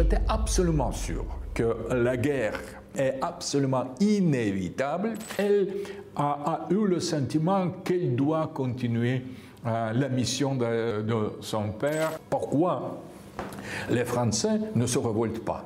j'étais absolument sûr que la guerre est absolument inévitable. Elle a eu le sentiment qu'elle doit continuer la mission de son père. Pourquoi les Français ne se révoltent pas?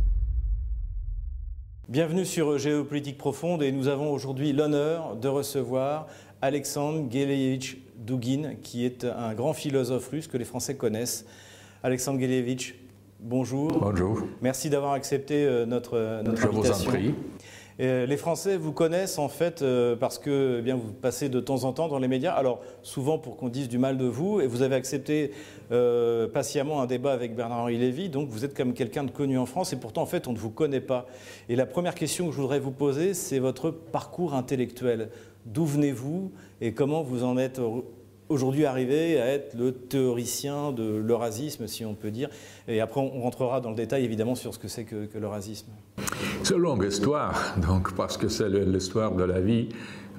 Bienvenue sur Géopolitique Profonde et nous avons aujourd'hui l'honneur de recevoir Alexandre Gueleyevitch Douguine, qui est un grand philosophe russe que les Français connaissent. Alexandre Gueleyevitch, bonjour. Bonjour. Merci d'avoir accepté notre invitation. Je vous en prie. Les Français vous connaissent en fait parce que eh bien, vous passez de temps en temps dans les médias, alors souvent pour qu'on dise du mal de vous, et vous avez accepté patiemment un débat avec Bernard-Henri Lévy, donc vous êtes comme quelqu'un de connu en France, et pourtant en fait on ne vous connaît pas. Et la première question que je voudrais vous poser, c'est votre parcours intellectuel. D'où venez-vous et comment vous en êtes aujourd'hui arrivé à être le théoricien de l'eurasisme, si on peut dire. Et après, on rentrera dans le détail, évidemment, sur ce que c'est que l'eurasisme. C'est une longue histoire, donc, parce que c'est l'histoire de la vie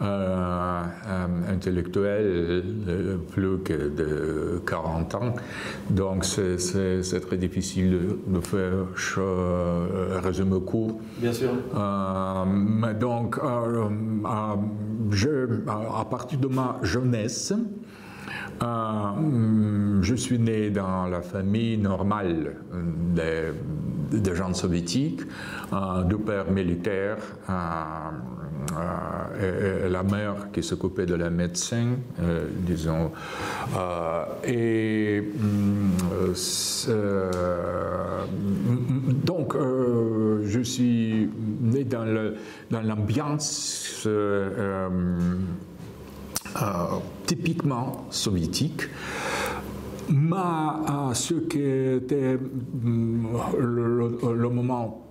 intellectuelle plus que de 40 ans. Donc, c'est très difficile de faire un résumé court. Bien sûr. Mais donc, à partir de ma jeunesse, je suis né dans la famille normale des gens soviétiques, deux pères militaires et la mère qui s'occupait de la médecine, disons. Donc, je suis né dans l'ambiance typiquement soviétique, mais ce qui était le moment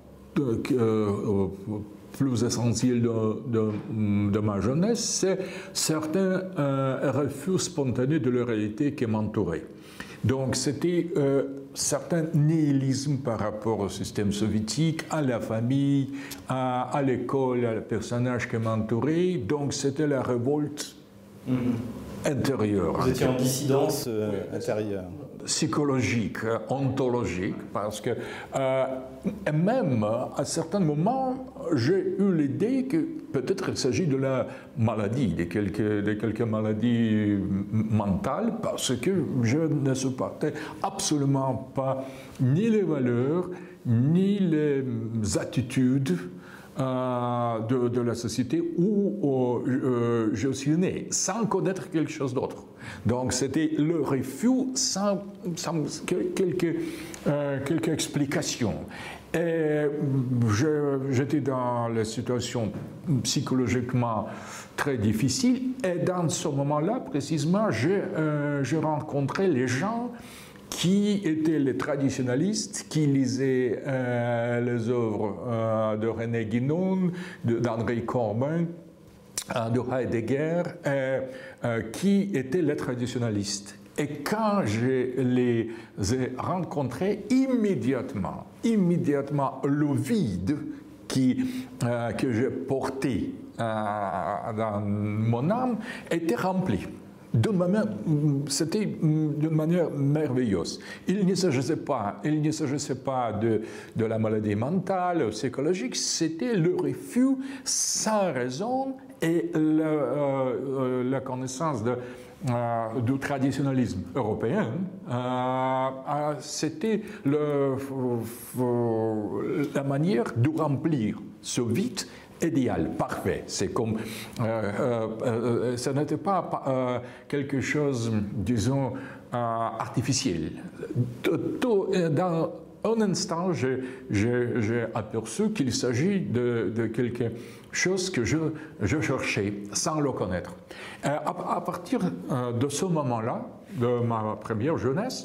plus essentiel de ma jeunesse, c'est certains refus spontanés de la réalité qui m'entourait. Donc c'était certain nihilisme par rapport au système soviétique, à la famille, à l'école, à les personnages qui m'entouraient. Donc c'était la révolte intérieure. Vous étiez en dissidence intérieure. Psychologique, ontologique, parce que même à certains moments, j'ai eu l'idée que peut-être il s'agit de la maladie, de quelques maladies mentales, parce que je ne supportais absolument pas ni les valeurs, ni les attitudes de la société où je suis né, sans connaître quelque chose d'autre. Donc c'était le refus sans quelques explications. Et j'étais dans la situation psychologiquement très difficile, et dans ce moment-là, précisément, j'ai rencontré les gens qui étaient les traditionalistes, qui lisaient les œuvres de René Guénon, d'André Corbin, de Heidegger, qui étaient les traditionalistes. Et quand je les ai rencontrés, immédiatement, le vide que j'ai porté dans mon âme était rempli. C'était d'une manière merveilleuse. Il ne s'agissait pas de la maladie mentale, psychologique, c'était le refus sans raison et la connaissance du traditionnalisme européen. C'était la manière de remplir ce vide idéal, parfait. C'est comme, ça n'était pas quelque chose, disons, artificiel. Dans un instant, j'ai aperçu qu'il s'agit de quelque chose que je cherchais sans le connaître. À partir de ce moment-là, de ma première jeunesse,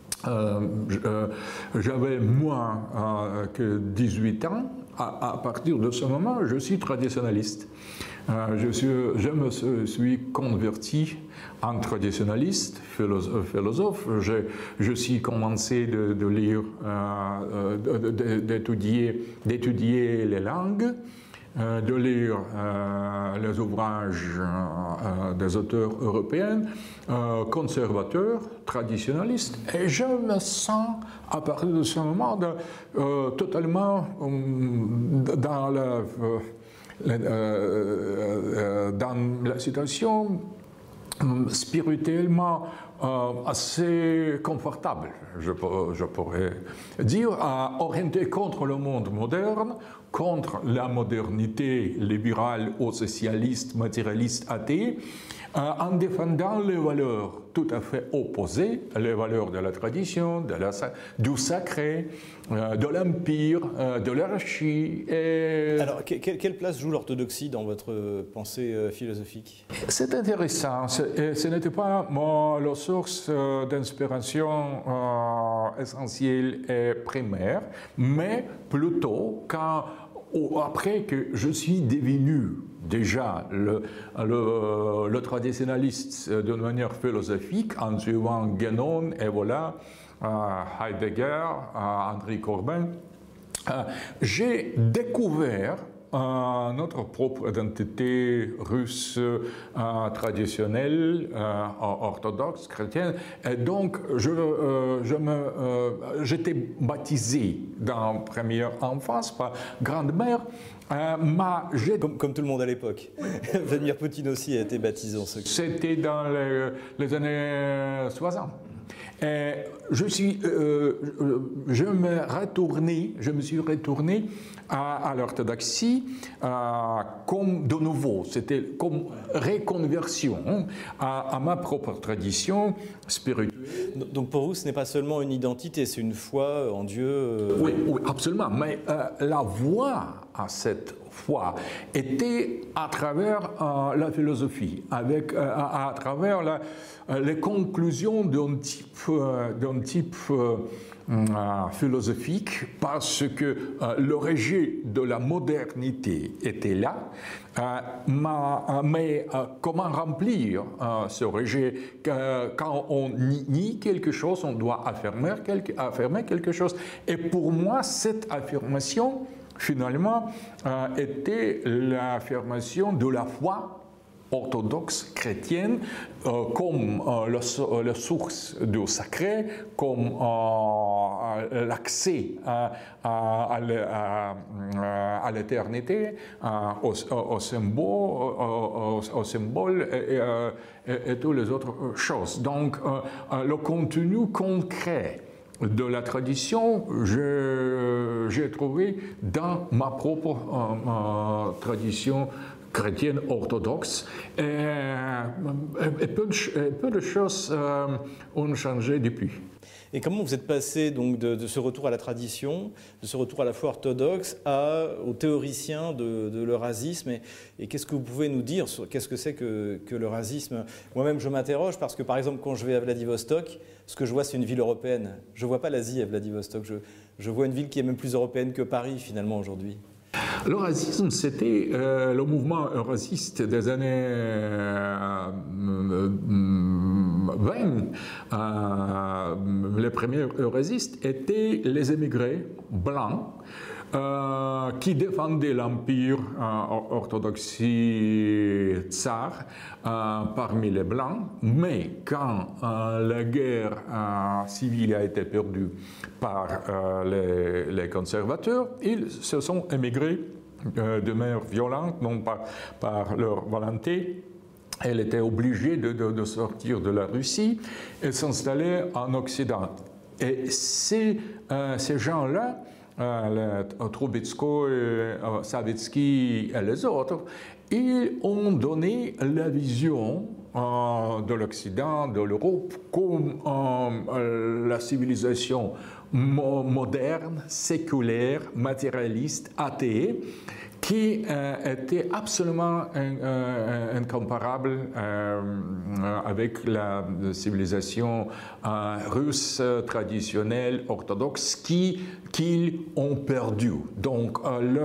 j'avais moins que 18 ans. À partir de ce moment, je suis traditionnaliste. Je me suis converti en traditionnaliste, philosophe. Je suis commencé de lire, d'étudier les langues, de lire les ouvrages des auteurs européens conservateurs, traditionnalistes, et je me sens, à partir de ce moment, totalement dans la situation spirituellement assez confortable, je pourrais dire, orienté contre le monde moderne, contre la modernité libérale ou socialiste, matérialiste, athée, en défendant les valeurs tout à fait opposées, les valeurs de la tradition, du sacré, de l'empire, de l'anarchie. Alors, quelle place joue l'orthodoxie dans votre pensée philosophique? C'est intéressant. Ce n'était pas la source d'inspiration essentielle et primaire, mais plutôt après que je suis devenu déjà le traditionnaliste d'une manière philosophique en suivant Guénon et voilà, Heidegger, André Corbin, j'ai découvert notre propre identité russe traditionnelle, orthodoxe, chrétienne. Et donc, j'étais baptisé dans première enfance par grand-mère. Comme tout le monde à l'époque. Vladimir Poutine aussi a été baptisé en secret. C'était dans les années 60. Et je me suis retourné à l'orthodoxie comme de nouveau, c'était comme reconversion à ma propre tradition spirituelle. Donc pour vous, ce n'est pas seulement une identité, c'est une foi en Dieu. Oui, absolument. Mais la voie à cette foi était à travers la philosophie, à travers les conclusions d'un type philosophique, parce que le rejet de la modernité était là. Mais comment remplir ce rejet? Quand on nie quelque chose, on doit affirmer quelque chose. Et pour moi, cette affirmation, finalement, était l'affirmation de la foi orthodoxe chrétienne comme la source du sacré, comme l'accès à l'éternité, au symbole et toutes les autres choses. Donc, le contenu concret de la tradition, j'ai trouvé dans ma propre tradition chrétienne orthodoxe. Et peu de choses ont changé depuis. Et comment vous êtes passé donc de ce retour à la tradition, de ce retour à la foi orthodoxe, aux théoriciens de l'eurasisme et qu'est-ce que vous pouvez nous dire sur qu'est-ce que c'est que l'eurasisme? Moi-même, je m'interroge parce que, par exemple, quand je vais à Vladivostok, ce que je vois, c'est une ville européenne. Je ne vois pas l'Asie à Vladivostok. Je vois une ville qui est même plus européenne que Paris, finalement, aujourd'hui. L'eurasisme, c'était le mouvement eurasiste des années 20. Les premiers eurasistes étaient les émigrés blancs qui défendaient l'empire orthodoxie tsar parmi les blancs, mais quand la guerre civile a été perdue par les conservateurs, ils se sont émigrés de manière violente, non pas par leur volonté. Elle était obligée de sortir de la Russie et s'installer en Occident. Et ces gens-là, Troubetsko, Savitsky et les autres, ils ont donné la vision de l'Occident, de l'Europe, comme la civilisation moderne, séculaire, matérialiste, athée, qui était absolument incomparable avec la civilisation russe traditionnelle, orthodoxe, qu'ils ont perdu. Donc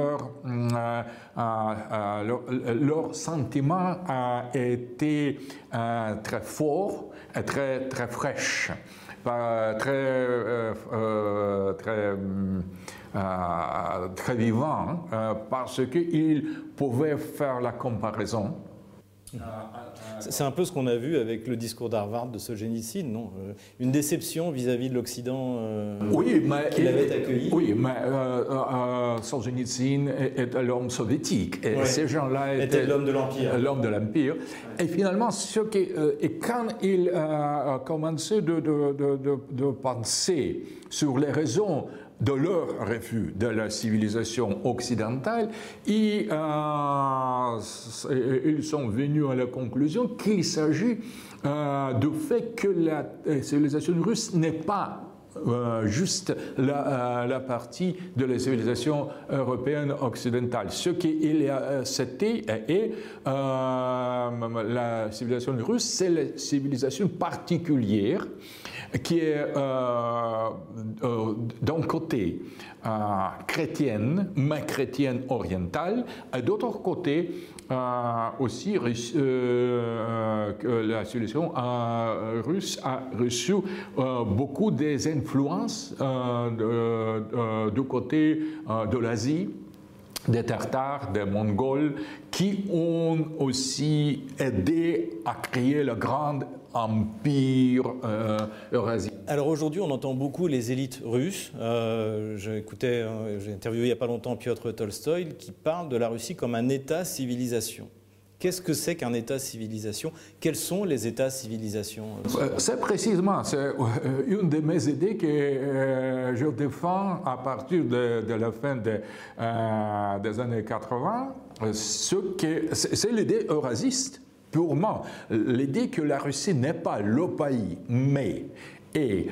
leur sentiment a été très fort et très fraîche. très vivant, parce qu'il pouvait faire la comparaison. C'est un peu ce qu'on a vu avec le discours d'Harvard de Solzhenitsyn, non? Une déception vis-à-vis de l'Occident qu'il avait accueilli. Oui, mais Solzhenitsyn était l'homme soviétique. Et ces gens-là étaient l'homme de l'Empire. L'homme de l'Empire. Et finalement, et quand il a commencé de penser sur les raisons de leur refus de la civilisation occidentale, ils sont venus à la conclusion qu'il s'agit du fait que la civilisation russe n'est pas juste la partie de la civilisation européenne occidentale. Ce c'était la civilisation russe, c'est la civilisation particulière qui est d'un côté chrétienne, mais chrétienne orientale, et d'autre côté aussi la civilisation russe a reçu beaucoup des influences du côté de l'Asie, des Tartares, des Mongols, qui ont aussi aidé à créer le grand empire eurasien. Alors aujourd'hui, on entend beaucoup les élites russes. J'ai interviewé il n'y a pas longtemps Piotr Tolstoï qui parle de la Russie comme un État-civilisation. Qu'est-ce que c'est qu'un État-civilisation? Quels sont les États-civilisations? C'est précisément une de mes idées que je défends à partir de la fin des années 80. C'est l'idée eurasiste, purement. L'idée que la Russie n'est pas le pays, mais et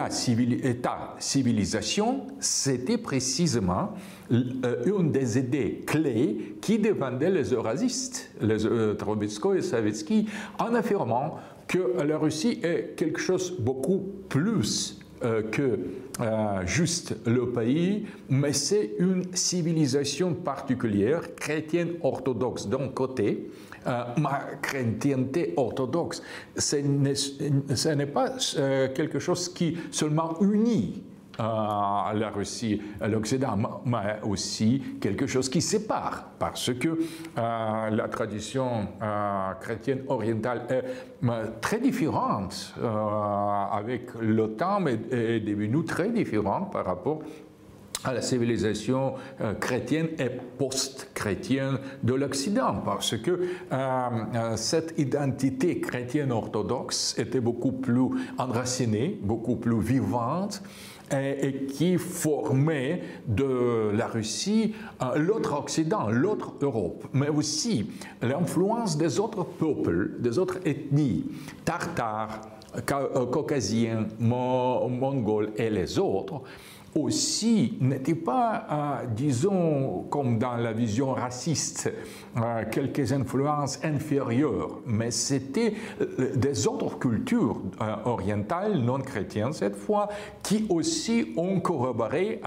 l'État-civilisation, c'était précisément une des idées clés qui défendaient les eurasistes, les Trubetskoy et Savetsky, en affirmant que la Russie est quelque chose de beaucoup plus que juste le pays, mais c'est une civilisation particulière, chrétienne orthodoxe d'un côté. Ma chrétienté orthodoxe, ce n'est pas quelque chose qui seulement unit la Russie et l'Occident, mais aussi quelque chose qui sépare, parce que la tradition chrétienne orientale est très différente avec le temps, mais est devenue très différente par rapport à la civilisation chrétienne et post-chrétienne de l'Occident, parce que cette identité chrétienne orthodoxe était beaucoup plus enracinée, beaucoup plus vivante, et qui formait de la Russie l'autre Occident, l'autre Europe, mais aussi l'influence des autres peuples, des autres ethnies, tartares, caucasiens, mongols et les autres, aussi n'était pas, disons, comme dans la vision raciste, quelques influences inférieures, mais c'était des autres cultures orientales, non chrétiennes cette fois, qui aussi ont corroboré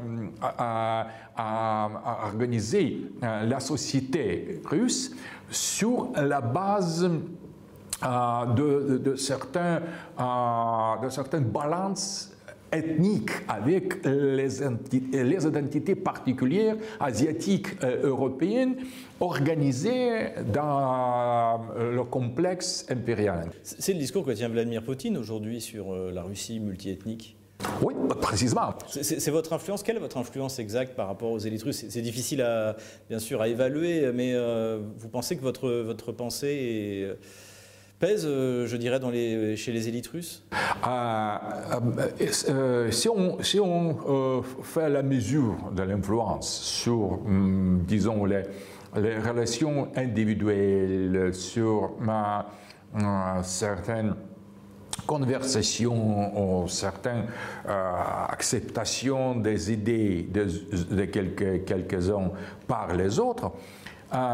à organiser la société russe sur la base de certaines balances ethniques avec les identités particulières asiatiques européennes organisées dans le complexe impérial. C'est le discours que tient Vladimir Poutine aujourd'hui sur la Russie multiethnique. Oui, précisément. C'est votre influence. Quelle est votre influence exacte par rapport aux élites russes? C'est difficile bien sûr à évaluer, mais vous pensez que votre pensée pèse, je dirais, chez les élites russes? Si on fait la mesure de l'influence sur, disons, les relations individuelles, sur certaines conversations ou certaines acceptations des idées de quelques-uns par les autres,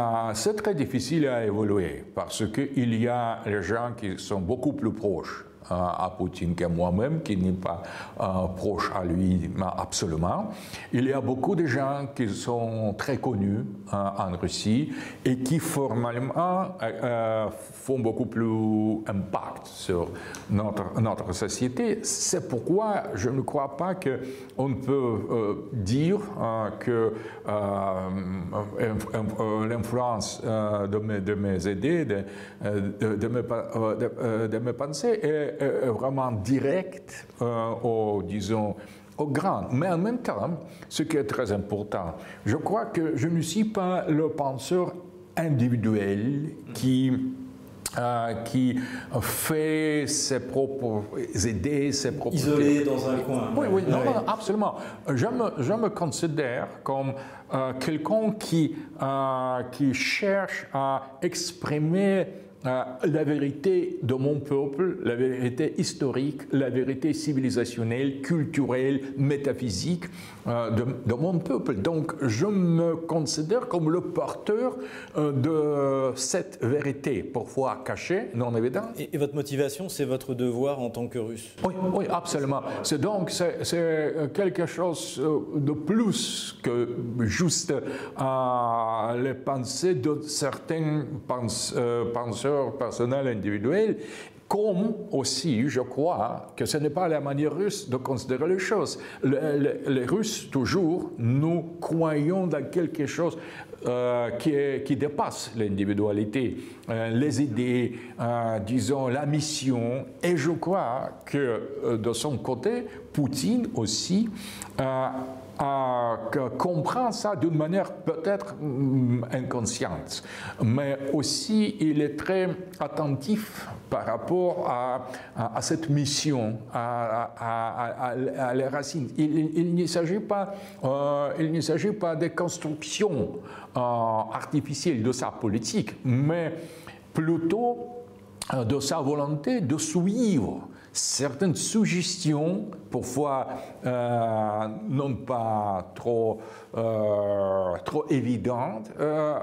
c'est très difficile à évoluer parce qu'il y a les gens qui sont beaucoup plus proches à Poutine que moi-même, qui n'est pas proche à lui absolument. Il y a beaucoup de gens qui sont très connus en Russie et qui formellement font beaucoup plus impact sur notre société. C'est pourquoi je ne crois pas qu'on peut dire que l'influence de mes idées, de mes pensées est vraiment directe disons, au grand. Mais en même temps, ce qui est très important, je crois que je ne suis pas le penseur individuel qui fait ses propres idées, ses propres... Isolé dans un coin. Oui, non, absolument. Je me considère comme quelqu'un qui cherche à exprimer la vérité de mon peuple, la vérité historique, la vérité civilisationnelle, culturelle, métaphysique de mon peuple. Donc, je me considère comme le porteur de cette vérité, parfois cachée, non évidente. Et votre motivation, c'est votre devoir en tant que Russe? Oui, absolument. C'est quelque chose de plus que juste les pensées de certains penseurs personnels individuels, comme aussi, je crois, que ce n'est pas la manière russe de considérer les choses. Les Russes, toujours, nous croyons dans quelque chose qui dépasse l'individualité, les idées, disons, la mission. Et je crois que, de son côté, Poutine aussi comprend ça d'une manière peut-être inconsciente, mais aussi il est très attentif par rapport à cette mission, à les racines. Il ne s'agit pas de construction artificielle de sa politique, mais plutôt de sa volonté de suivre certaines suggestions, parfois non pas trop évidentes,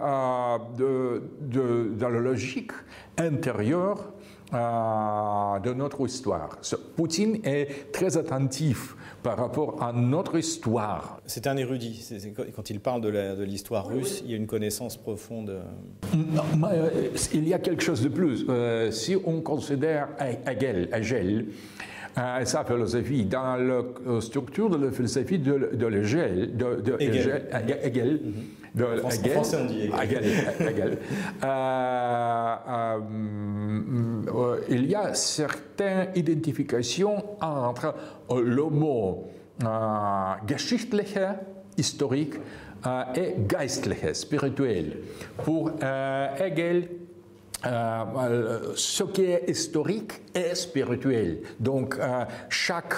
dans la logique intérieure de notre histoire. Poutine est très attentif par rapport à notre histoire. C'est un érudit. Quand il parle de l'histoire russe, il y a une connaissance profonde. Non, mais, il y a quelque chose de plus. Si on considère Hegel, sa philosophie, dans la structure de la philosophie de Hegel, En français, on dit Hegel. Il y a certaines identifications entre le mot geschichtliche, historique, et geistliche, spirituel. Pour Hegel, ce qui est historique est spirituel. Donc, chaque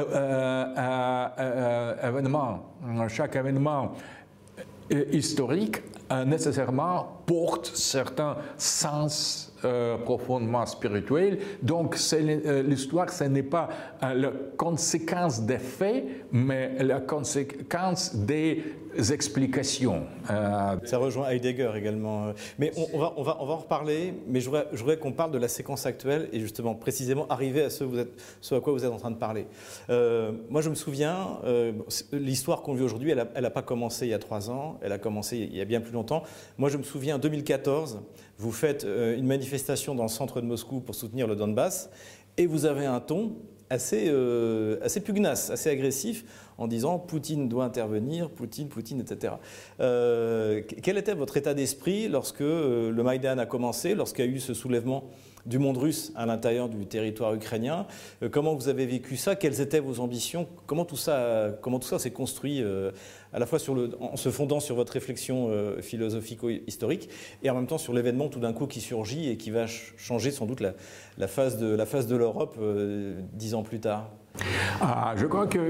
événement historique nécessairement porte certains sens profondément spirituels. Donc l'histoire, ce n'est pas la conséquence des faits, mais la conséquence des explications. Ça rejoint Heidegger également. Mais on va en reparler, mais je voudrais qu'on parle de la séquence actuelle et justement précisément arriver à ce à quoi vous êtes en train de parler. Moi je me souviens, l'histoire qu'on vit aujourd'hui, elle n'a pas commencé il y a 3 ans, elle a commencé il y a bien plus longtemps. Moi je me souviens, en 2014, vous faites une manifestation dans le centre de Moscou pour soutenir le Donbass et vous avez un ton assez pugnace, assez agressif, en disant Poutine doit intervenir, Poutine, etc. Quel était votre état d'esprit lorsque le Maïdan a commencé, lorsqu'il y a eu ce soulèvement du monde russe à l'intérieur du territoire ukrainien? Comment vous avez vécu ça? Quelles étaient vos ambitions? Comment tout ça s'est construit à la fois en se fondant sur votre réflexion philosophico-historique et en même temps sur l'événement tout d'un coup qui surgit et qui va changer sans doute la face de l'Europe 10 ans plus tard? Je crois que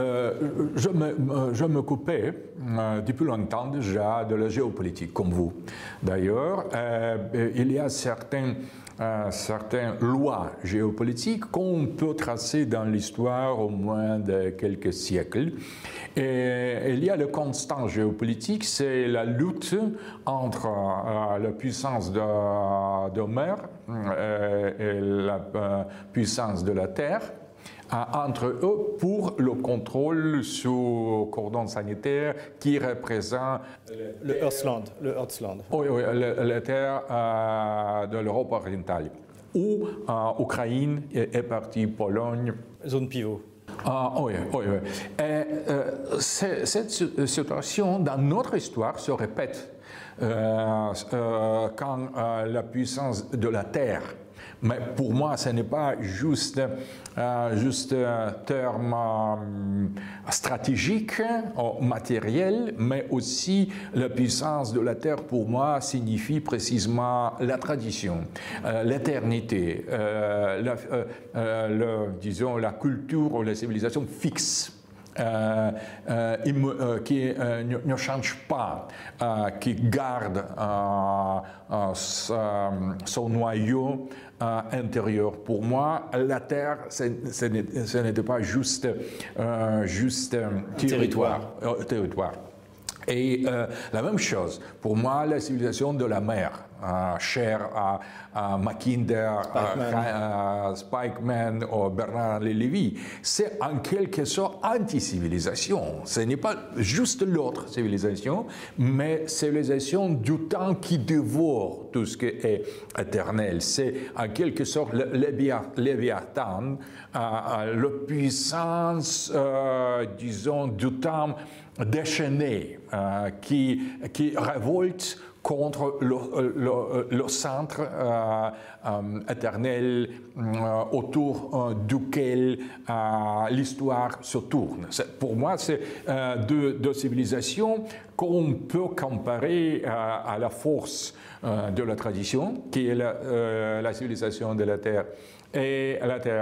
je m'occupais depuis longtemps déjà de la géopolitique, comme vous. D'ailleurs, il y a certaines lois géopolitiques qu'on peut tracer dans l'histoire au moins de quelques siècles. Et il y a le constant géopolitique, c'est la lutte entre la puissance de mer et la puissance de la terre, entre eux pour le contrôle sur cordon sanitaire qui représente le Earthland. Oui, la terre de l'Europe orientale, où Ukraine est partie, Pologne. Zone pivot. Oui. Et cette situation dans notre histoire se répète quand la puissance de la terre. Mais pour moi, ce n'est pas juste un terme stratégique, matériel, mais aussi la puissance de la terre, pour moi, signifie précisément la tradition, l'éternité, disons, la culture ou la civilisation fixe. Qui ne change pas, qui garde son noyau intérieur. Pour moi, la Terre, ce n'était pas juste territoire. Et la même chose, pour moi, la civilisation de la mer, chère à Mackinder, Spikeman ou Bernard Lévy, c'est en quelque sorte anti-civilisation. Ce n'est pas juste l'autre civilisation, mais civilisation du temps qui dévore tout ce qui est éternel. C'est en quelque sorte le Léviathan, la puissance, disons, du temps déchaîné, qui révolte contre le centre éternel autour duquel l'histoire se tourne. Pour moi, c'est deux civilisations qu'on peut comparer à la force de la tradition, qui est la civilisation de la Terre. Et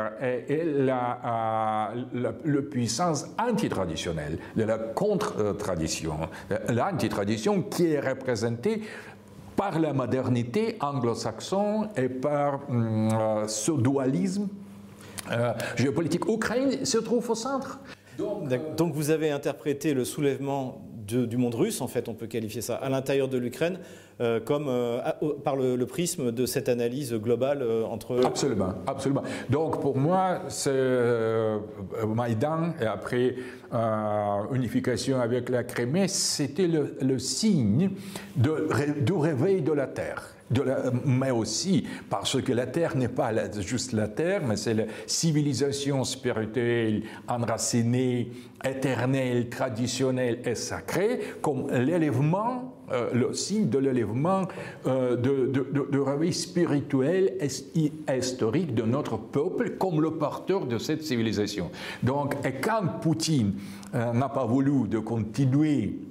la puissance antitraditionnelle de la contre-tradition. L'antitradition qui est représentée par la modernité anglo-saxonne et par ce dualisme géopolitique. L'Ukraine se trouve au centre. Donc vous avez interprété le soulèvement du monde russe, en fait, on peut qualifier ça, à l'intérieur de l'Ukraine, par le prisme de cette analyse globale entre... Absolument. Donc pour moi, c'est Maïdan et après unification avec la Crimée, c'était le signe du réveil de la Terre. Mais aussi parce que la Terre n'est pas juste la Terre, mais c'est la civilisation spirituelle enracinée, éternelle, traditionnelle et sacrée, comme l'élèvement, le signe de l'élèvement de réveil spirituel et historique de notre peuple comme le porteur de cette civilisation. Donc, et quand Poutine n'a pas voulu de continuer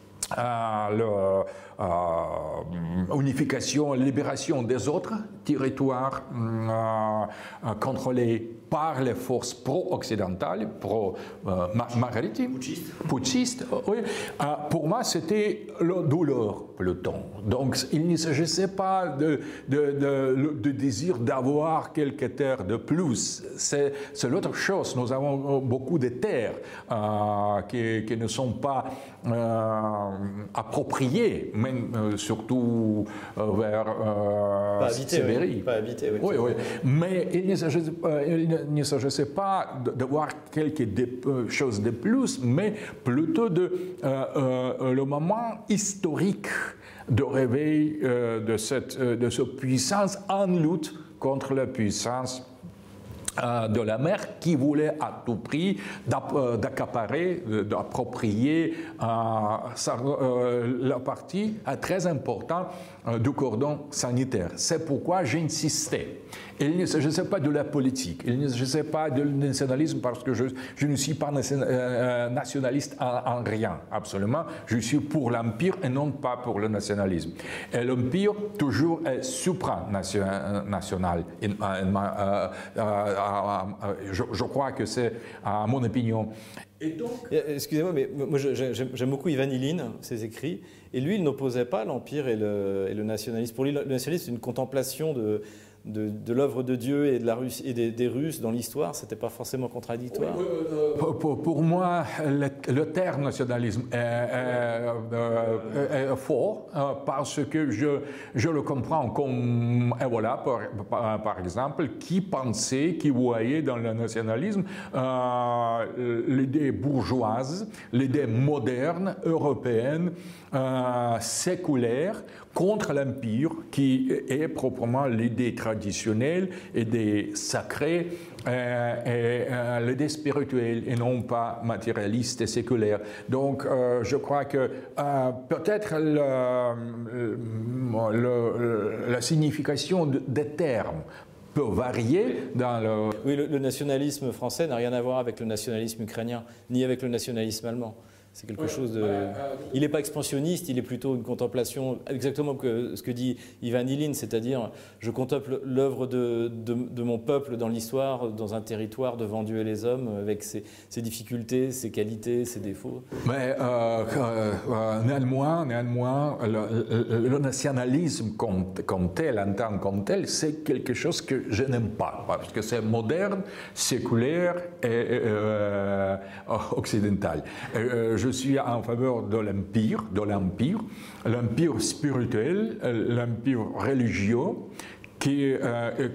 unification, libération des autres territoires contrôlés par les forces pro-occidentales, pro-maritimes, putschistes, oui. Pour moi, c'était le douleur plutôt. Donc, il ne s'agissait pas de désir d'avoir quelques terres de plus. C'est l'autre chose. Nous avons beaucoup de terres qui ne sont pas appropriées, même surtout vers Sibérie. Pas habité, oui. Oui. Mais il ne s'agissait pas d'avoir quelque chose de plus, mais plutôt le moment historique de réveil de cette puissance en lutte contre la puissance de la mer qui voulait à tout prix d'accaparer, d'approprier la partie très importante du cordon sanitaire. C'est pourquoi j'insistais. Il ne s'agissait pas de la politique, il ne s'agissait pas du nationalisme parce que je ne suis pas nationaliste en rien, absolument. Je suis pour l'Empire et non pas pour le nationalisme. Et l'Empire, toujours, est supranational. Je crois que c'est mon opinion. Excusez-moi, mais moi j'aime beaucoup Ivan Ilin, ses écrits, et lui il n'opposait pas l'Empire et le nationalisme. Pour lui, le nationalisme c'est une contemplation de l'œuvre de Dieu et de la Russie et des Russes dans l'histoire. C'était pas forcément contradictoire. Pour moi, le terme nationalisme est fort parce que je le comprends comme, et voilà, par exemple, qui pensait, qui voyait dans le nationalisme l'idée bourgeoise, l'idée moderne, européenne, séculaire, contre l'Empire, qui est proprement l'idée traditionnelle, l'idée sacrée, et l'idée spirituelle, et non pas matérialiste et séculaire. Donc, je crois que peut-être la signification des termes peut varier dans le... Oui, le nationalisme français n'a rien à voir avec le nationalisme ukrainien, ni avec le nationalisme allemand. C'est quelque chose de... Il n'est pas expansionniste, il est plutôt une contemplation, exactement que ce que dit Ivan Ilin, c'est-à-dire je contemple l'œuvre de mon peuple dans l'histoire, dans un territoire devant Dieu et les hommes, avec ses difficultés, ses qualités, ses défauts. Mais néanmoins, le nationalisme comme tel, en tant comme tel, c'est quelque chose que je n'aime pas, parce que c'est moderne, séculaire et occidental. Je suis en faveur de l'empire, l'empire spirituel, l'empire religieux, qui est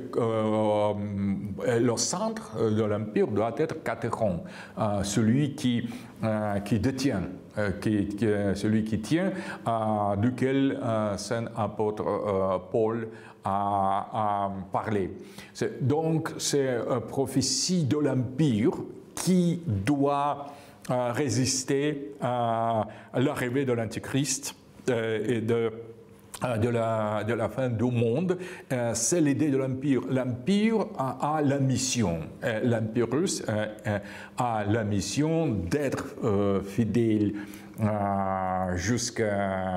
le centre de l'empire doit être Catéron, celui qui détient, celui qui tient, duquel Saint apôtre Paul a parlé. Donc c'est une prophétie de l'empire qui doit résister à l'arrivée de l'Antichrist et de la fin du monde. C'est l'idée de l'Empire. L'Empire a la mission. L'Empire russe a la mission d'être fidèle jusqu'au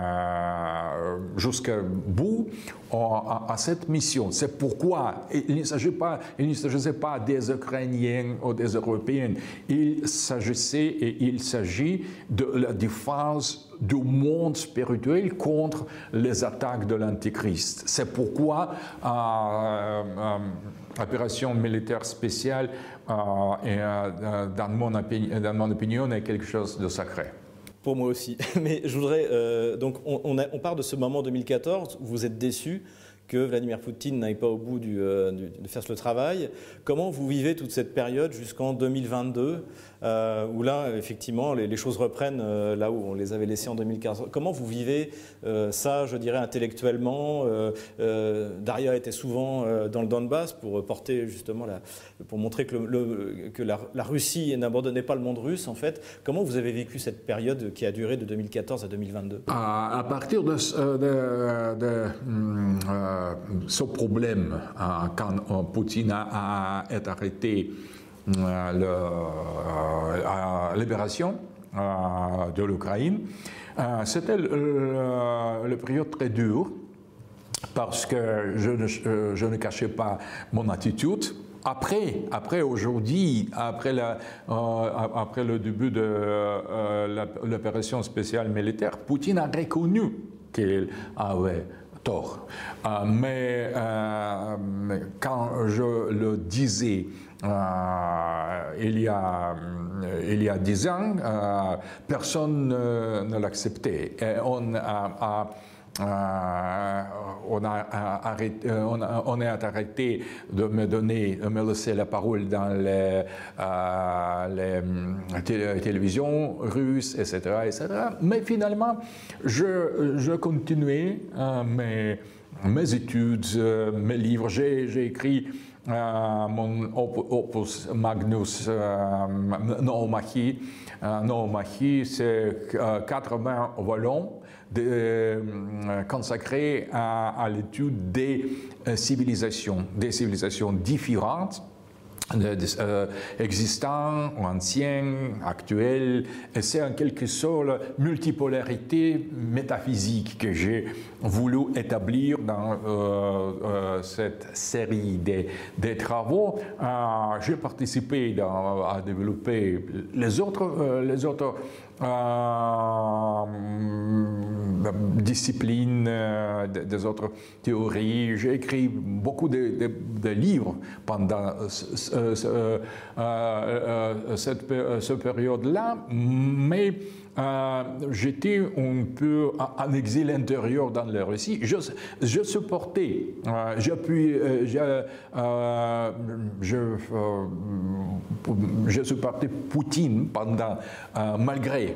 bout à cette mission. C'est pourquoi il ne s'agissait pas des Ukrainiens ou des Européens. Il s'agit de la défense du monde spirituel contre les attaques de l'Antichrist. C'est pourquoi l'opération militaire spéciale, dans mon opinion, est quelque chose de sacré. Pour moi aussi. Mais je voudrais... donc on part de ce moment 2014 où vous êtes déçu que Vladimir Poutine n'aille pas au bout de faire le travail. Comment vous vivez toute cette période jusqu'en 2022 où là, effectivement, les choses reprennent là où on les avait laissées en 2015. Comment vous vivez ça, je dirais, intellectuellement Daria était souvent dans le Donbass pour porter justement, pour montrer que la Russie n'abandonnait pas le monde russe, en fait. Comment vous avez vécu cette période qui a duré de 2014 à 2022 ? À partir de ce problème, quand Poutine a été arrêté, la libération de l'Ukraine, c'était une période très dure parce que je ne cachais pas mon attitude. Après aujourd'hui, après le début de l'opération spéciale militaire, Poutine a reconnu qu'il avait tort. Mais quand je le disais il y a 10 ans, personne ne l'acceptait. On est arrêté de me laisser la parole dans les télévisions russes, etc. Mais finalement, je continuais mes études, mes livres. J'ai écrit mon opus magnus Noomachie, c'est 80 volumes consacrés à l'étude des civilisations différentes, existants, anciens, actuels. Et c'est en quelque sorte la multipolarité métaphysique que j'ai voulu établir dans cette série des travaux. J'ai participé à développer les autres disciplines, des autres théories. J'ai écrit beaucoup de livres pendant cette période-là, mais j'étais un peu en exil intérieur dans le récit. Je supportais, je supportais Poutine pendant, malgré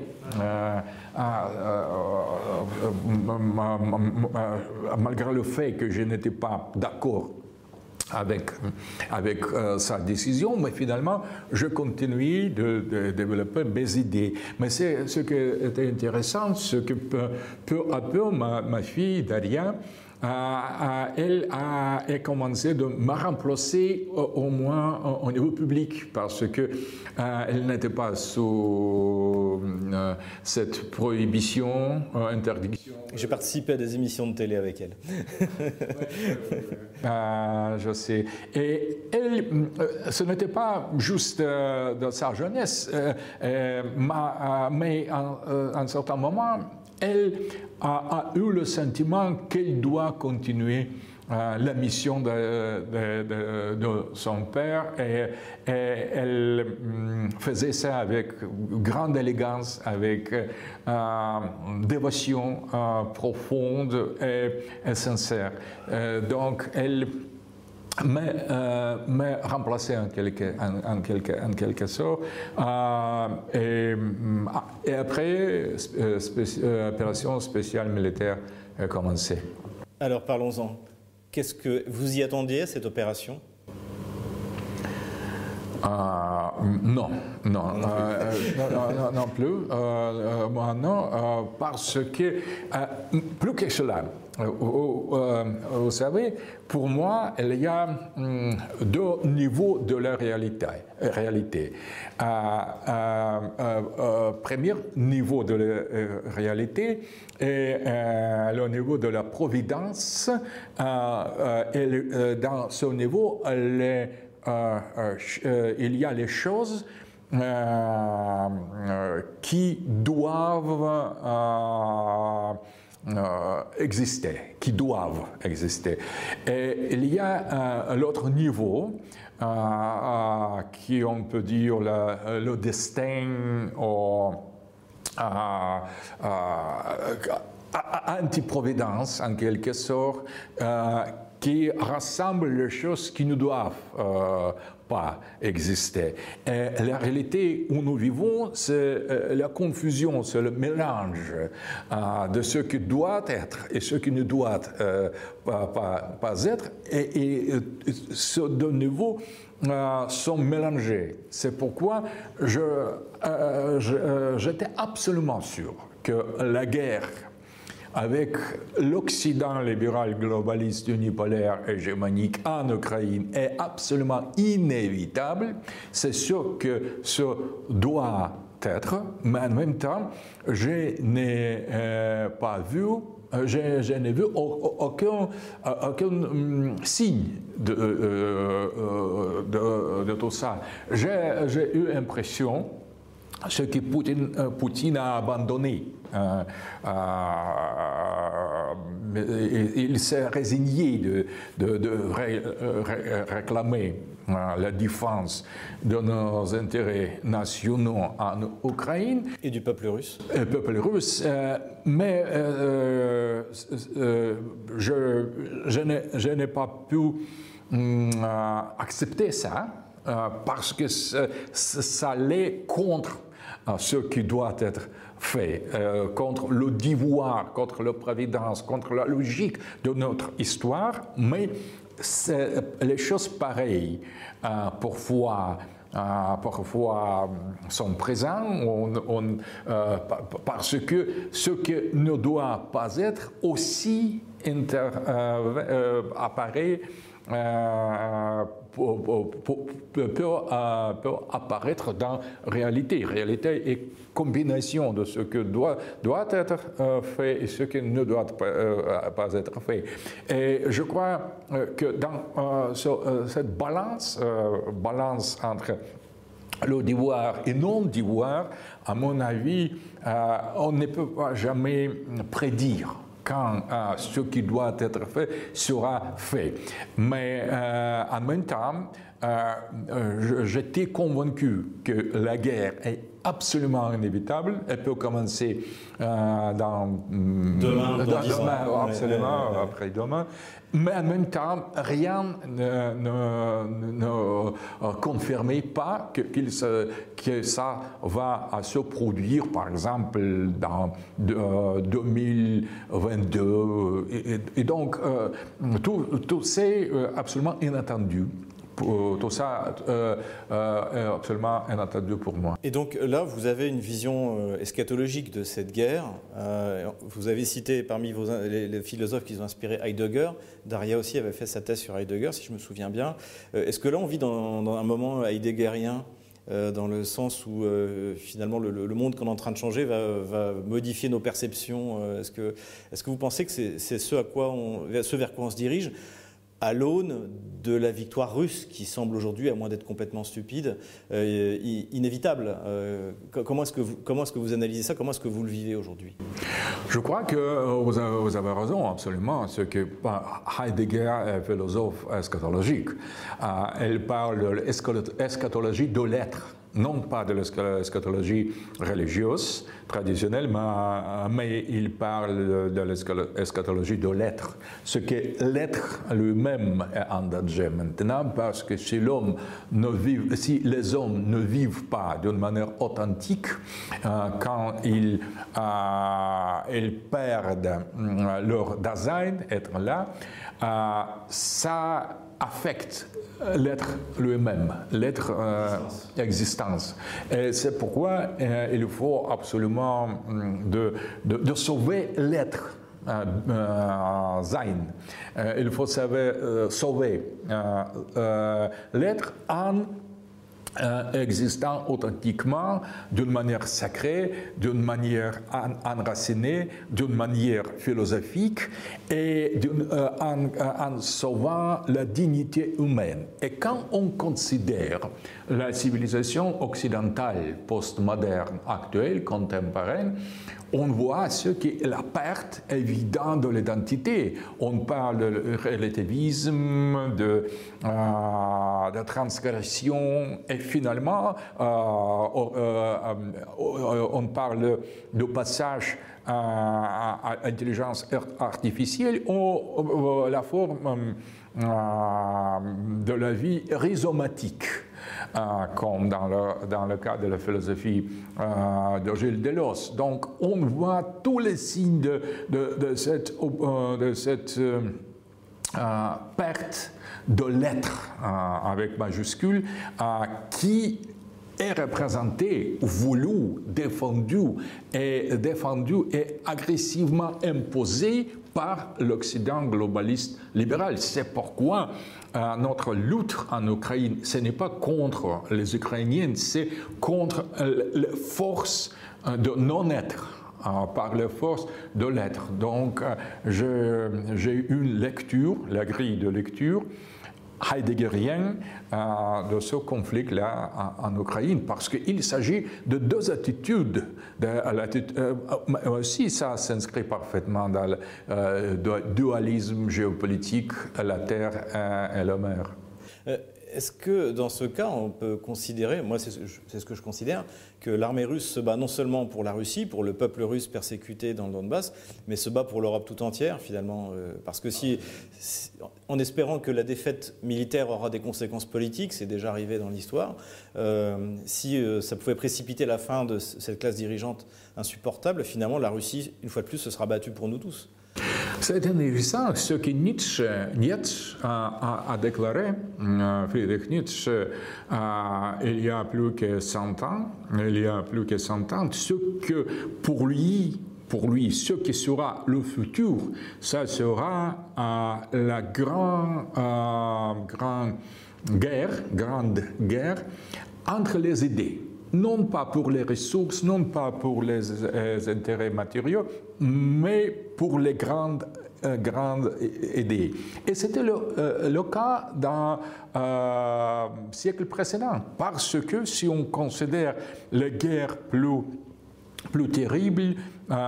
le fait que je n'étais pas d'accord avec sa décision, mais finalement, je continue de développer mes idées. Mais ce qui était intéressant, c'est que peu à peu, ma fille, Daria, elle a commencé de me remplacer au moins au niveau public, parce que elle n'était pas sous cette prohibition, interdiction. J'ai participé à des émissions de télé avec elle. Je sais. Et elle, ce n'était pas juste de sa jeunesse, mais à un certain moment, elle a eu le sentiment qu'elle doit continuer la mission de son père, et elle faisait ça avec grande élégance, avec dévotion profonde et sincère. Donc elle m'a remplacé en quelque sorte. Et après, opération spéciale militaire a commencé. Alors parlons-en. Qu'est-ce que vous y attendiez, cette opération? Non plus. Non, parce que, plus que cela, vous savez, pour moi, il y a deux niveaux de la réalité. Premier niveau de la réalité est le niveau de la providence. Et dans ce niveau, il y a les choses qui doivent exister. Et il y a l'autre niveau qui, on peut dire, le destin anti-providence, en quelque sorte, qui rassemble les choses qui ne doivent pas exister. Et la réalité où nous vivons, c'est la confusion, c'est le mélange de ce qui doit être et ce qui ne doit pas être. Et ces deux niveaux sont mélangés. C'est pourquoi j'étais absolument sûr que la guerre avec l'Occident libéral, globaliste, unipolaire, hégémonique en Ukraine est absolument inévitable. C'est ce que ça doit être, mais en même temps, je n'ai pas vu, je n'ai vu aucun signe de tout ça. J'ai eu l'impression ce que Poutine a abandonné. Il s'est résigné de réclamer la défense de nos intérêts nationaux en Ukraine. Et du peuple russe. Mais je n'ai pas pu accepter ça parce que ça allait contre ce qui doit être fait, contre le devoir, contre la providence, contre la logique de notre histoire, mais les choses pareilles, parfois sont présents, parce que ce qui ne doit pas être aussi apparaît peut apparaître dans la réalité. Réalité est combinaison de ce que doit être fait et ce qui ne doit pas être fait. Et je crois que dans cette balance entre le devoir et non-devoir, à mon avis, on ne peut pas jamais prédire quand ce qui doit être fait sera fait. Mais en même temps, j'étais convaincu que la guerre est absolument inévitable. Elle peut commencer demain, absolument, après-demain. Mais en même temps, rien ne confirmait pas que ça va se produire, par exemple, dans 2022. Et donc, tout c'est absolument inattendu. Tout ça est absolument inattendu pour moi. Et donc là, vous avez une vision eschatologique de cette guerre. Vous avez cité parmi les philosophes qui ont inspiré Heidegger. Derrida aussi avait fait sa thèse sur Heidegger, si je me souviens bien. Est-ce que là, on vit dans un moment heideggerien, dans le sens où finalement le monde qu'on est en train de changer va modifier nos perceptions? Est-ce que vous pensez que c'est ce vers quoi on se dirige, à l'aune de la victoire russe, qui semble aujourd'hui, à moins d'être complètement stupide, inévitable? Comment est-ce que vous analysez ça? Comment est-ce que vous le vivez aujourd'hui? Je crois que vous avez raison, absolument. Ce que Heidegger est philosophe eschatologique. Elle parle de l'eschatologie de l'être. Non pas de l'eschatologie religieuse traditionnelle, mais il parle de l'eschatologie de l'être. Ce que l'être lui-même est en danger maintenant, parce que si les hommes ne vivent pas d'une manière authentique, quand ils perdent leur Dasein, être là, ça affecte l'être lui-même, l'être existence. Et c'est pourquoi il faut absolument de sauver l'être. Sein. Il faut sauver l'être en existant authentiquement, d'une manière sacrée, d'une manière enracinée, d'une manière philosophique et en sauvant la dignité humaine. Et quand on considère la civilisation occidentale postmoderne actuelle, contemporaine, on voit ce qu'est la perte évidente de l'identité. On parle de relativisme, de transgression, et finalement, on parle de passage à l'intelligence artificielle ou la forme de la vie rhizomatique. Comme dans le cas de la philosophie de Gilles Deleuze. Donc, on voit tous les signes de cette perte de l'être, avec majuscule, qui est représenté, voulu, défendu et agressivement imposé par l'Occident globaliste libéral. C'est pourquoi notre lutte en Ukraine, ce n'est pas contre les Ukrainiens, c'est contre les forces de non-être. Par les forces de l'être. Donc, j'ai eu une lecture, la grille de lecture heideggerienne de ce conflit-là en Ukraine, parce qu'il s'agit de deux attitudes. Aussi, ça s'inscrit parfaitement dans le dualisme géopolitique, la terre et la mer. Est-ce que dans ce cas, on peut considérer, moi c'est ce que je considère, que l'armée russe se bat non seulement pour la Russie, pour le peuple russe persécuté dans le Donbass, mais se bat pour l'Europe tout entière finalement, parce que en espérant que la défaite militaire aura des conséquences politiques, c'est déjà arrivé dans l'histoire, si ça pouvait précipiter la fin de cette classe dirigeante insupportable, finalement la Russie, une fois de plus, se sera battue pour nous tous. C'est intéressant ce que Nietzsche a déclaré, Friedrich Nietzsche, il y a plus que 100 ans, ce que pour lui, ce qui sera le futur, ça sera la grande guerre entre les idées. Non pas pour les ressources, non pas pour les intérêts matériaux, mais pour les grandes idées. Et c'était le cas dans le siècle précédent, parce que si on considère les guerres plus terribles,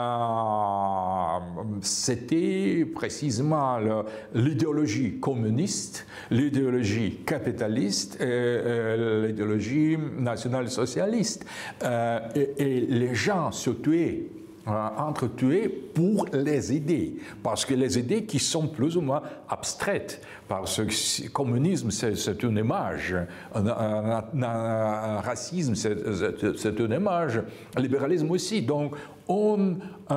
c'était précisément l'idéologie communiste, l'idéologie capitaliste et l'idéologie nationale-socialiste. Et les gens se tuaient, entretués pour les idées, parce que les idées qui sont plus ou moins abstraites, parce que le communisme c'est une image, un racisme c'est une image, le libéralisme aussi. Donc on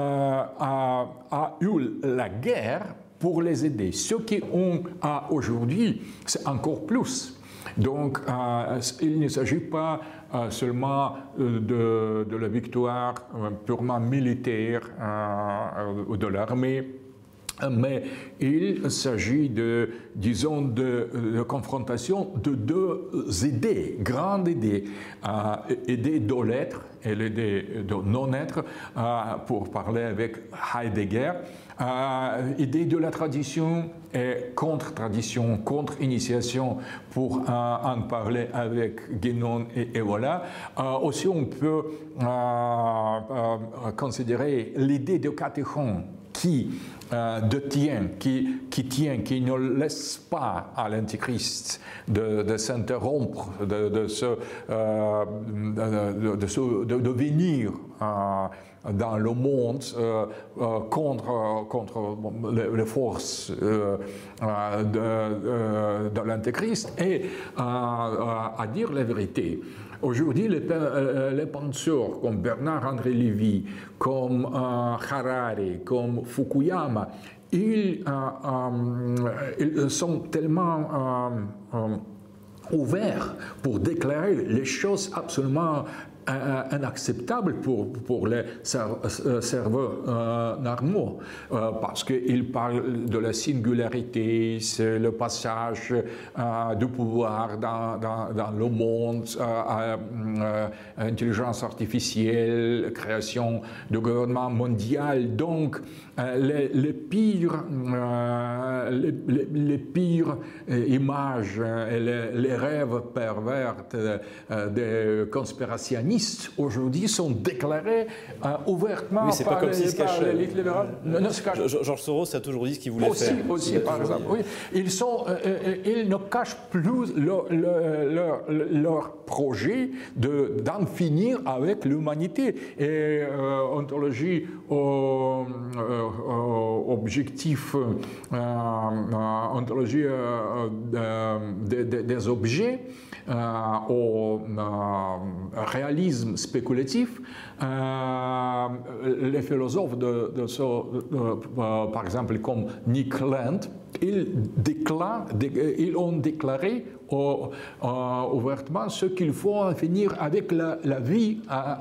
a eu la guerre pour les idées. Ce qu'on a aujourd'hui, c'est encore plus. Donc, il ne s'agit pas seulement de la victoire purement militaire de l'armée, mais il s'agit de confrontation de deux idées, grandes idées, idée de l'être et l'idée de non-être, pour parler avec Heidegger, idée de la tradition et contre-tradition, contre-initiation, pour en parler avec Guénon et voilà. Aussi, on peut considérer l'idée de catéchon qui ne laisse pas à l'Antichrist de s'interrompre, de venir dans le monde contre les forces de l'Antéchrist et à dire la vérité. Aujourd'hui, les penseurs comme Bernard-Henri Lévy, comme Harari, comme Fukuyama, ils sont tellement ouverts pour déclarer les choses absolument inacceptable pour les cerveaux normaux, parce qu'il parle de la singularité, c'est le passage du pouvoir dans le monde, intelligence artificielle, création du gouvernement mondial. Donc, les pires images et les rêves pervers des conspirationnistes aujourd'hui sont déclarés ouvertement par l'élite libérale. Georges Soros a toujours dit ce qu'il voulait faire. Aussi, par exemple. Oui. Ils ne cachent plus leur projet d'en finir avec l'humanité. Et ontologie objectif, ontologie des objets, au réalisme spéculatif, les philosophes par exemple comme Nick Land, ils ont déclaré ouvertement ce qu'il faut en finir avec la vie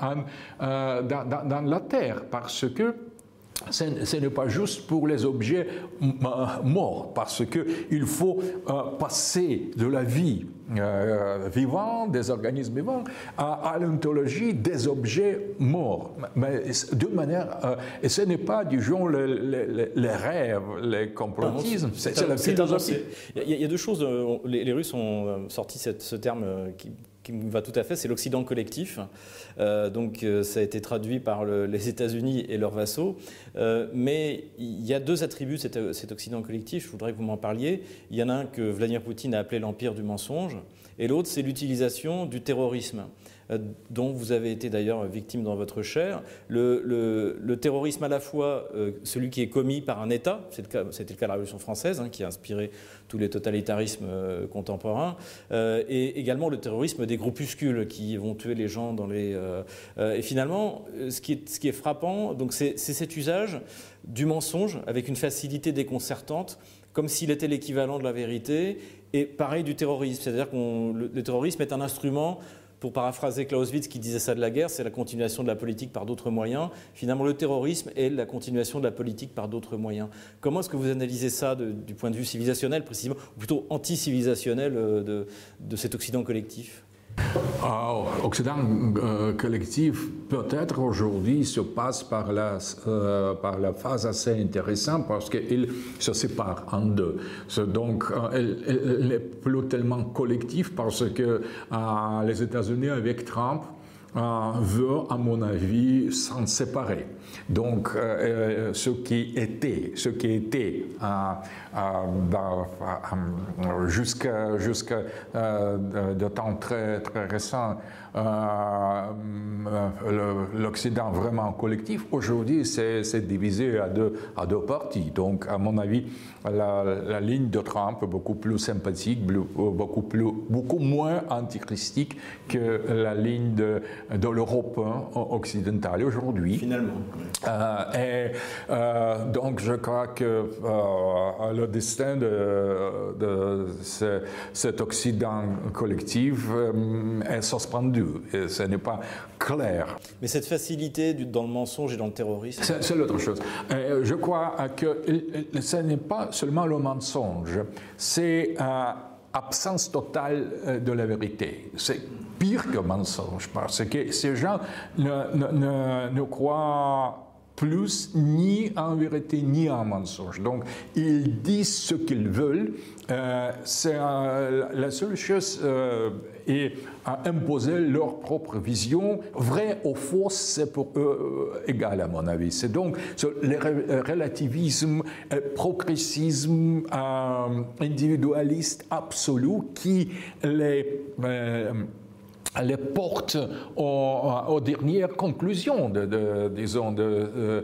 dans la Terre, parce que ce n'est pas juste pour les objets morts, parce qu'il faut passer de la vie vivante, des organismes vivants, à l'ontologie des objets morts. Mais d'une manière, et ce n'est pas du genre les rêves, les complotismes, c'est la philosophie. Il y a deux choses, les Russes ont sorti ce terme qui me va tout à fait, c'est l'Occident collectif. Donc ça a été traduit par les États-Unis et leurs vassaux. Mais il y a deux attributs de cet Occident collectif, je voudrais que vous m'en parliez. Il y en a un que Vladimir Poutine a appelé l'empire du mensonge, et l'autre, c'est l'utilisation du terrorisme, dont vous avez été d'ailleurs victime dans votre chair. Le terrorisme à la fois, celui qui est commis par un État, c'était le cas de la Révolution française, qui a inspiré tous les totalitarismes contemporains, et également le terrorisme des groupuscules qui vont tuer les gens dans les... et finalement, ce qui est frappant, donc c'est cet usage du mensonge avec une facilité déconcertante, comme s'il était l'équivalent de la vérité, et pareil du terrorisme. C'est-à-dire que le terrorisme est un instrument, pour paraphraser Clausewitz qui disait ça de la guerre, c'est la continuation de la politique par d'autres moyens. Finalement, le terrorisme est la continuation de la politique par d'autres moyens. Comment est-ce que vous analysez ça du point de vue civilisationnel, précisément, ou plutôt anti-civilisationnel de cet Occident collectif ? Occident collectif, peut-être aujourd'hui, se passe par la phase assez intéressante parce qu'il se sépare en deux. Donc, elle n'est plus tellement collectif parce que les États-Unis, avec Trump, veut, à mon avis, s'en séparer. Donc, ce qui était jusqu'à de temps très, très récents, l'Occident vraiment collectif, aujourd'hui, c'est divisé à deux parties. Donc, à mon avis, la ligne de Trump est beaucoup plus sympathique, beaucoup moins antichristique que la ligne de l'Europe occidentale aujourd'hui. Finalement. Donc je crois que le destin de cet Occident collectif est suspendu. Et ce n'est pas clair. Mais cette facilité dans le mensonge et dans le terrorisme... C'est l'autre chose. Je crois que ce n'est pas seulement le mensonge, c'est absence totale de la vérité. C'est pire que mensonge, parce que ces gens ne croient plus ni en vérité ni en mensonge. Donc, ils disent ce qu'ils veulent. C'est la seule chose est à imposer leur propre vision. Vrai ou faux, c'est pour eux égal, à mon avis. C'est donc le relativisme, progressisme individualiste absolu qui les porte aux dernières conclusions disons, de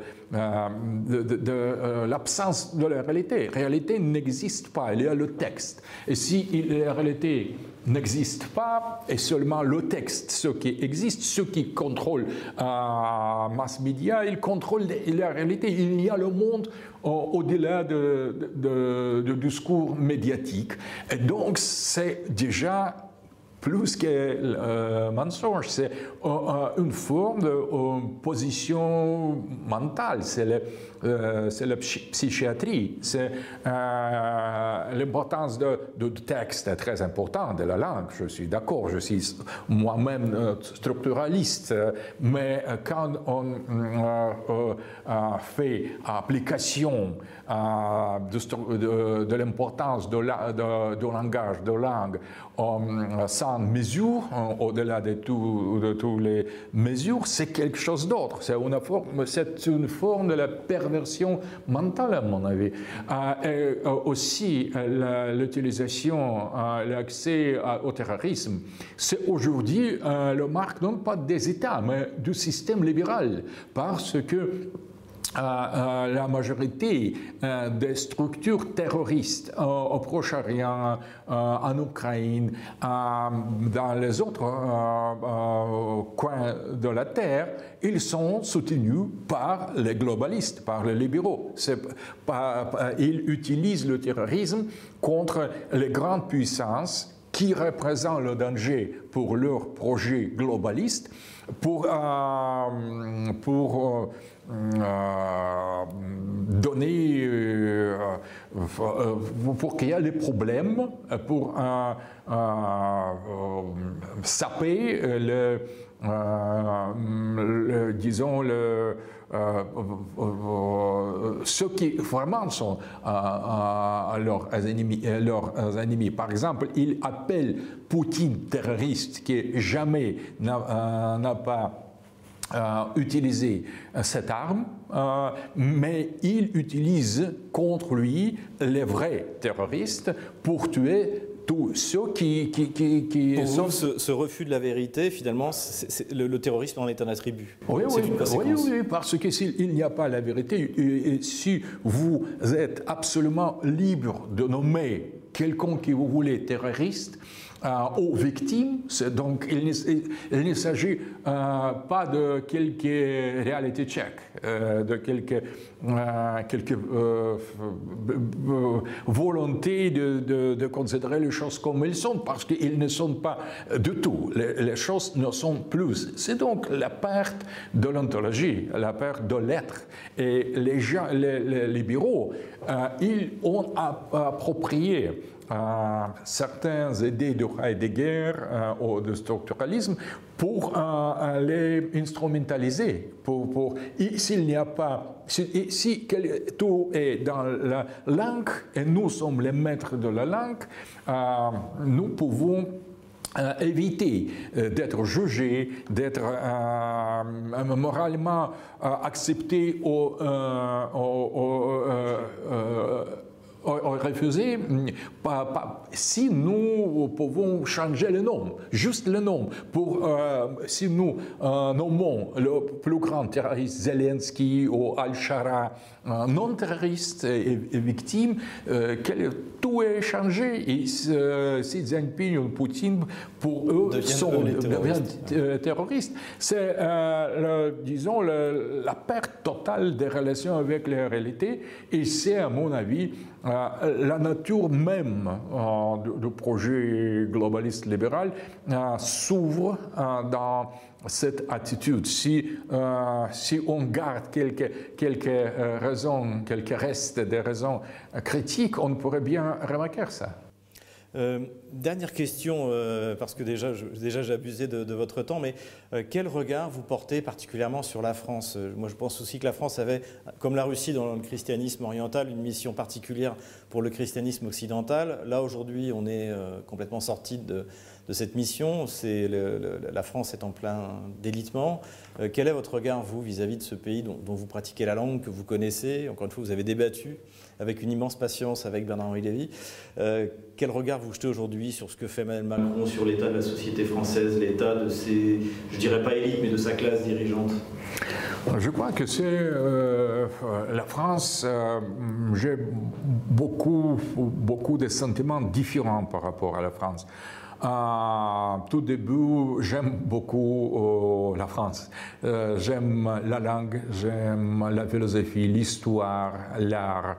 l'absence de la réalité. La réalité n'existe pas, il y a le texte. Et si la réalité n'existe pas, et seulement le texte, ce qui existe, ce qui contrôle mass media, il contrôle la réalité. Il y a le monde au-delà du discours médiatique. Et donc, c'est déjà plus que mensonge, c'est une forme de position mentale, c'est la psychiatrie, c'est l'importance du texte est très importante, de la langue, je suis d'accord, je suis moi-même structuraliste, mais quand on fait application de l'importance du langage, de langue, sans mesure, au-delà de toutes les mesures, c'est quelque chose d'autre. C'est une forme de la perversion mentale, à mon avis. Et aussi, l'utilisation, l'accès au terrorisme, c'est aujourd'hui le marque non pas des États, mais du système libéral, parce que la majorité des structures terroristes au Proche-Orient, en Ukraine, dans les autres coins de la Terre, ils sont soutenus par les globalistes, par les libéraux. Ils utilisent le terrorisme contre les grandes puissances qui représentent le danger pour leur projet globaliste, pour donner, pour qu'il y ait des problèmes, pour saper disons, ceux qui vraiment sont leurs ennemis. Par exemple, ils appellent Poutine terroriste, qui jamais n'a pas utiliser cette arme, mais il utilise contre lui les vrais terroristes pour tuer tous ceux qui Pour sont... vous, ce refus de la vérité, finalement, le terrorisme en est un attribut. Oui, C'est une conséquence. oui, parce que s'il n'y a pas la vérité, et si vous êtes absolument libre de nommer quelqu'un que vous voulez terroriste, aux victimes, donc il ne s'agit pas de quelques reality check, de quelques volontés de considérer les choses comme elles sont, parce qu'ils ne sont pas du tout. Les choses ne sont plus. C'est donc la perte de l'ontologie, la perte de l'être. Et les gens, les bureaux, ils ont approprié certaines idées de Heidegger ou de structuralisme pour les instrumentaliser. S'il n'y a pas, si tout est dans la langue et nous sommes les maîtres de la langue, nous pouvons éviter d'être jugé, d'être moralement accepté ou refusé si nous pouvons changer le nom, juste le nom. Si nous nommons le plus grand terroriste Zelensky ou Al-Shara non terroriste et victime, tout est changé. Et Xi Jinping ou Poutine, pour eux, deviennent terroristes. C'est, disons, la perte totale des relations avec la réalité. Et c'est, à mon avis, la nature même du projet globaliste libéral s'ouvre dans cette attitude. Si on garde quelques raisons, quelques restes des raisons critiques, on pourrait bien remarquer ça. Dernière question, parce que déjà j'ai abusé de votre temps, mais quel regard vous portez particulièrement sur la France? Moi je pense aussi que la France avait, comme la Russie dans le christianisme oriental, une mission particulière pour le christianisme occidental. Là aujourd'hui on est complètement sorti de cette mission, la France est en plein délitement. Quel est votre regard, vous, vis-à-vis de ce pays dont vous pratiquez la langue, que vous connaissez? Encore une fois, vous avez débattu avec une immense patience avec Bernard-Henri Lévy. Quel regard vous jetez aujourd'hui sur ce que fait Emmanuel Macron, sur l'état de la société française, l'état de ses, je dirais pas élite, mais de sa classe dirigeante? Je crois que c'est la France. J'ai beaucoup de sentiments différents par rapport à la France. Tout début, j'aime beaucoup la France. J'aime la langue, j'aime la philosophie, l'histoire, l'art.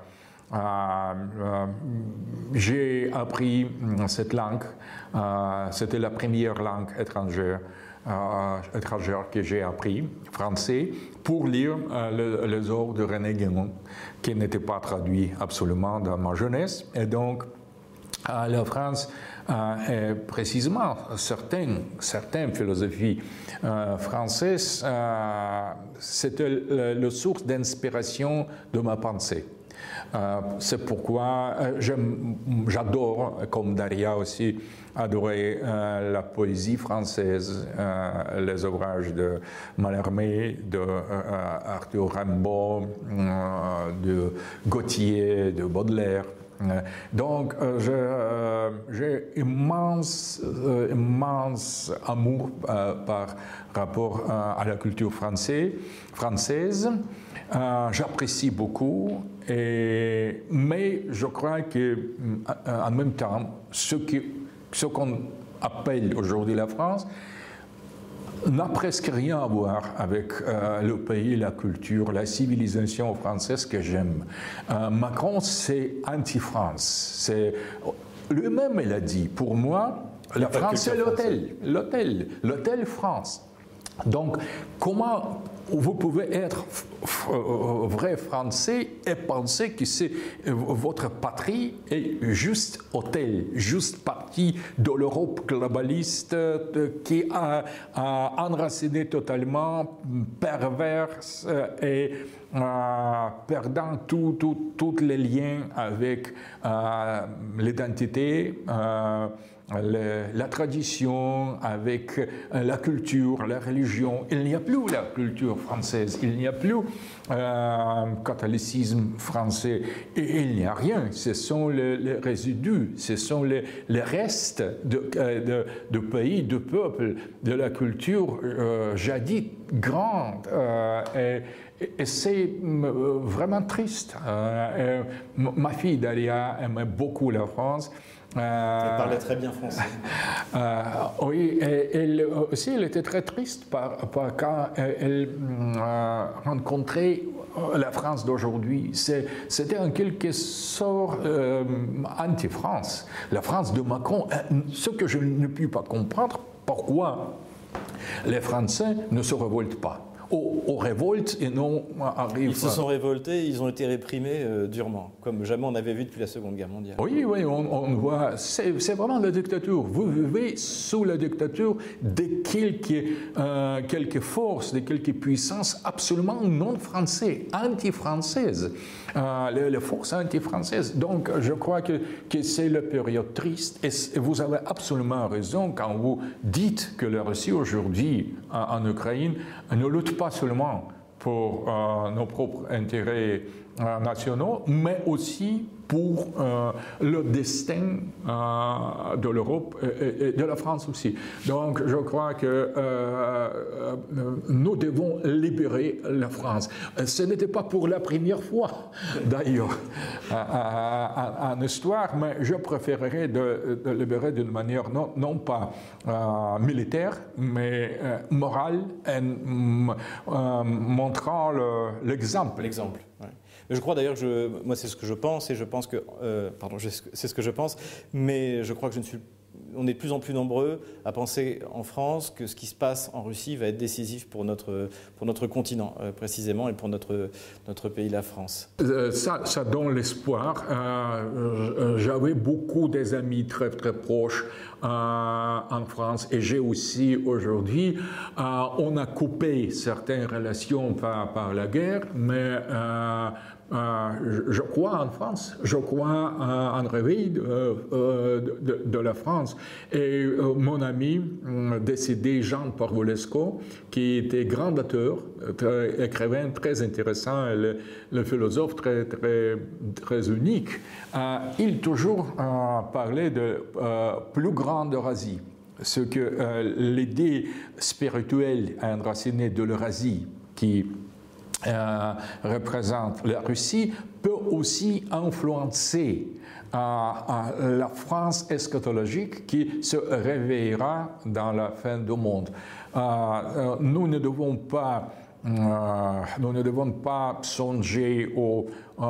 J'ai appris cette langue. C'était la première langue étrangère que j'ai appris, français, pour lire les œuvres de René Guénon, qui n'étaient pas traduits absolument dans ma jeunesse. Et donc, la France, précisément, certaines philosophies françaises, c'était la source d'inspiration de ma pensée. C'est pourquoi j'adore, comme Daria aussi, adorer la poésie française, les ouvrages de Mallarmé, de Arthur Rimbaud, de Gautier, de Baudelaire. Donc, j'ai immense amour par rapport à la culture française. J'apprécie beaucoup, mais je crois qu'en même temps, ce qu'on appelle aujourd'hui la France n'a presque rien à voir avec le pays, la culture, la civilisation française que j'aime. Macron, c'est anti-France. Lui-même, il a dit, pour moi, la France, c'est l'hôtel France. Donc, comment vous pouvez être vrai Français et penser que votre patrie est juste hôtel, juste partie de l'Europe globaliste qui a enraciné totalement, perverse et perdant tous les liens avec l'identité, la tradition, avec la culture, la religion. Il n'y a plus la culture française, il n'y a plus catholicisme français, et il n'y a rien. Ce sont les résidus, ce sont les restes de pays, de peuples, de la culture jadis grande. Et c'est vraiment triste. Ma fille Dalia aimait beaucoup la France. Elle parlait très bien français. Oui, elle aussi, elle était très triste quand elle rencontrait la France d'aujourd'hui. C'était en quelque sorte anti-France. La France de Macron, ce que je ne puis pas comprendre, pourquoi les Français ne se révoltent pas. Aux révoltes et non arrivent. Ils se sont révoltés, ils ont été réprimés durement, comme jamais on avait vu depuis la Seconde Guerre mondiale. Oui, on voit, c'est vraiment la dictature. Vous vivez sous la dictature de quelques forces, de quelques puissances absolument non françaises, anti-françaises, les forces anti-françaises. Donc, je crois que c'est la période triste. Et vous avez absolument raison quand vous dites que la Russie aujourd'hui en Ukraine ne lutte pas seulement pour nos propres intérêts nationaux, mais aussi pour le destin de l'Europe et de la France aussi. Donc, je crois que nous devons libérer la France. Ce n'était pas pour la première fois, d'ailleurs, en histoire, mais je préférerais de libérer d'une manière non pas militaire, mais morale, en montrant l'exemple. L'exemple, ouais. Je crois d'ailleurs que moi c'est ce que je pense, et je pense que, c'est ce que je pense, mais je crois que on est de plus en plus nombreux à penser en France que ce qui se passe en Russie va être décisif pour notre continent précisément, et pour notre pays, la France. Ça donne l'espoir. J'avais beaucoup des amis très très proches en France, et j'ai aussi aujourd'hui. On a coupé certaines relations par la guerre, mais je crois en France, je crois en réveil de la France. Et mon ami décédé, Jean Parvulescu, qui était grand auteur, écrivain très intéressant, le philosophe très unique, il toujours parlait de plus grande Eurasie. Ce que l'idée spirituelle enracinée de l'Eurasie, qui représente la Russie, peut aussi influencer la France eschatologique qui se réveillera dans la fin du monde. Nous ne devons pas songer au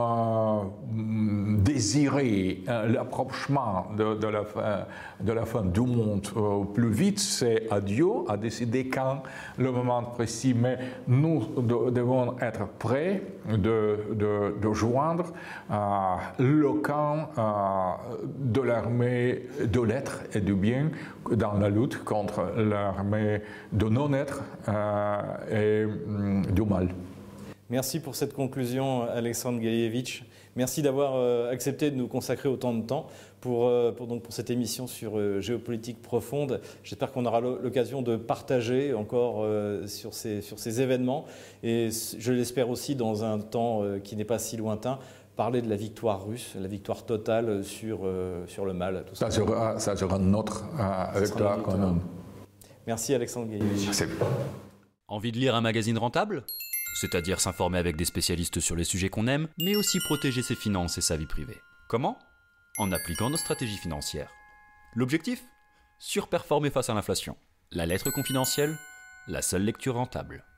désirer l'approchement de la fin du monde plus vite. C'est à Dieu à décider quand, le moment précis, mais nous devons être prêts de joindre le camp de l'armée de l'être et du bien dans la lutte contre l'armée de non-être et du mal. Merci pour cette conclusion, Alexandre Galievitch. Merci d'avoir accepté de nous consacrer autant de temps pour cette émission sur géopolitique profonde. J'espère qu'on aura l'occasion de partager encore sur ces événements, et je l'espère aussi dans un temps qui n'est pas si lointain, parler de la victoire russe, la victoire totale sur le mal. Tout ça. Ça sera notre victoire quand même. Merci Alexandre Galievitch. Envie de lire un magazine rentable ? C'est-à-dire s'informer avec des spécialistes sur les sujets qu'on aime, mais aussi protéger ses finances et sa vie privée. Comment ? En appliquant nos stratégies financières. L'objectif ? Surperformer face à l'inflation. La lettre confidentielle ? La seule lecture rentable.